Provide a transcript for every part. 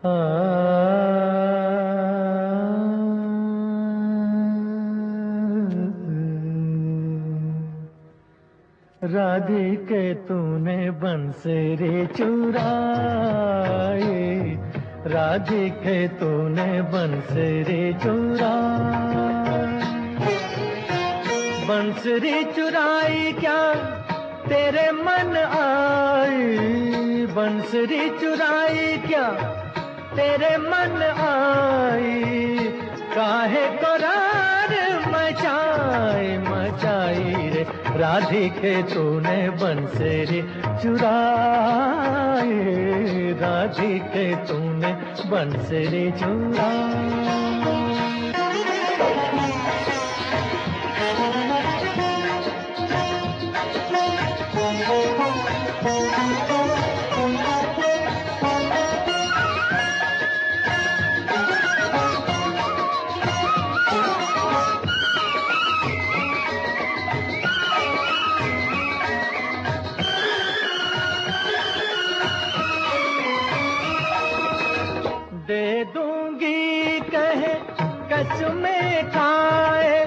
राधिके तूने बंसरी चुराई, राधिके तूने बंसरी चुराई। बंसरी चुराई क्या तेरे मन आई, बंसरी चुराई क्या तेरे मन आई। काहे करार मचाई मचाई रे राधिके तूने बंसरी चुराई, राधिके तूने बंसरी चुराई। दे दूंगी कहे कसमें खाए,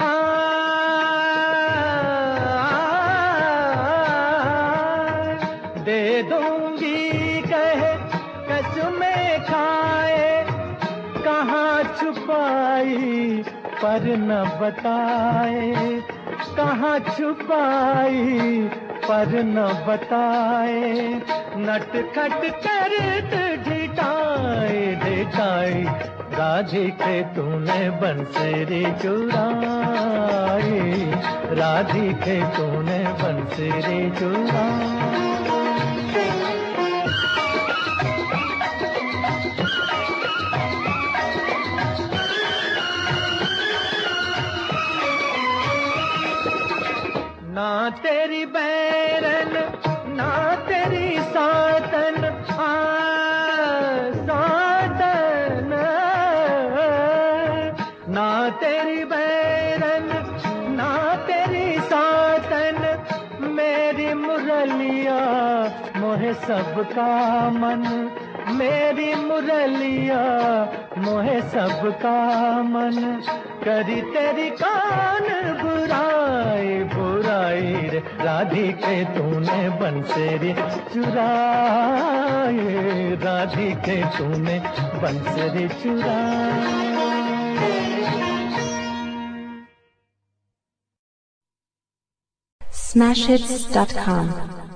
दे दूंगी कहे कसमें खाए। कहाँ छुपाई पर न बताए, कहाँ छुपाई पर न बताए। नटखट कर ढिठाई ढिठाई राधिके तूने बंसरी चुराई, राधिके तूने बंसरी चुराई। ना तेरी बैरन ना तेरी सातन, सातन। ना तेरी बैरन ना तेरी सातन, मेरी मुरलिया मोहे सबका मन, मेरी मुरलिया मोहे सबका मन। करी तेरी कान बुराई बुराई रे राधिके तूने बंसरी चुराई, राधिके तूने बंसरी चुराई। Smashhits.com